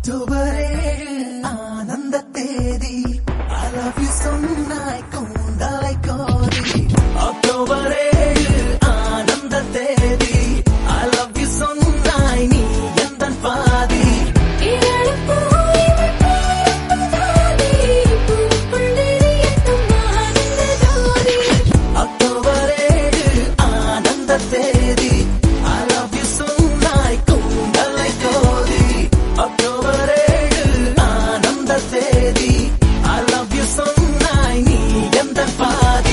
October 7 ஆனந்த தேதி. I love you சொன்னாய் கூந்தலை கோதி. அக்டோபர் 7 ஆனந்த தேதி. I love you சொன்னாய் நீ எந்தன் பாதி. அக்டோபர் 7 ஆனந்த தேதி. I love you சொன்னாய் கூந்தலை கோதி. அக்டோபர் 7 ஆனந்த தேதி. I love you சொன்னாய் நீ எந்தன் பாதி.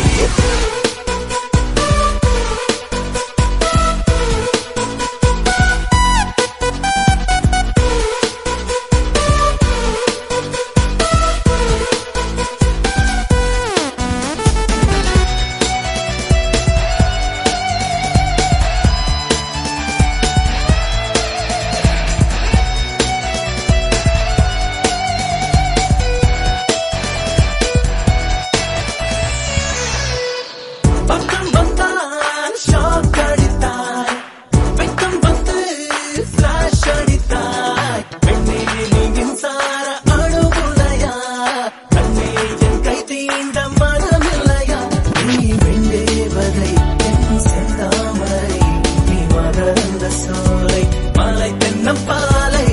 பக்கம் வந்தான் ஷாக் அடித்தாய், வெக்கம் வந்து ஃபிளாஷ் அடித்தாய். பெண்ணே நீ மின்சார அணுகுலையா, கண்ணே என் கை தீண்ட மனமில்லையா. நீ வெண்டேவதை என் செந்தாமரை, நீ மகரந்த சோலை மலை தென்னம் பாலை.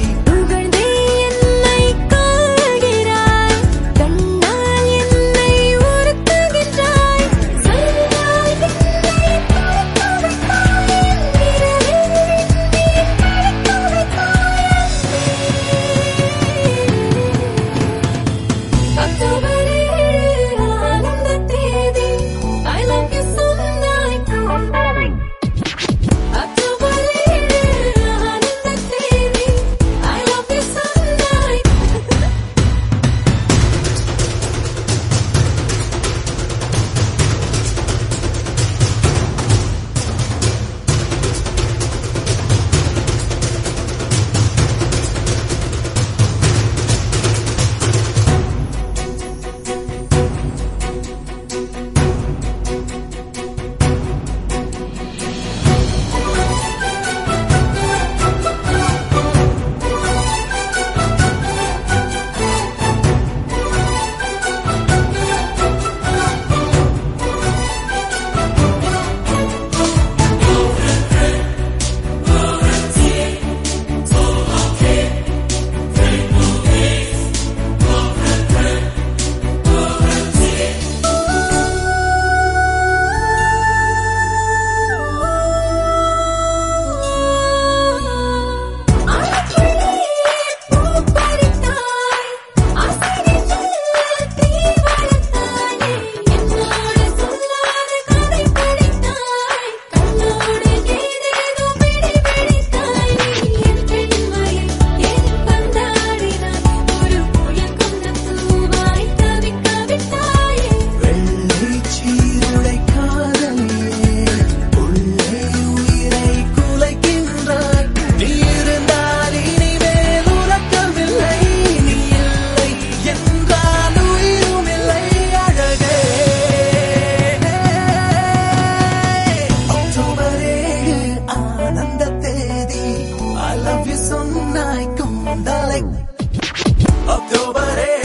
I love you சொன்னாய் கூந்தலை. அக்டோபர்